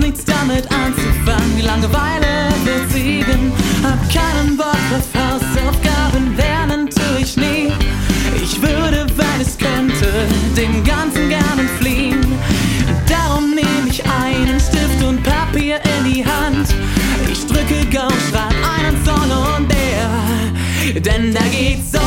nichts damit anzufangen. Langeweile wird siegen, hab keinen Bock auf Hausaufgaben, lernen tue ich nie. Ich würde, wenn es könnte, dem Ganzen gern entfliehen. Darum nehme ich einen Stift und Papier in die Hand. Ich drücke Go, schreib einen Song und der, denn da geht's so.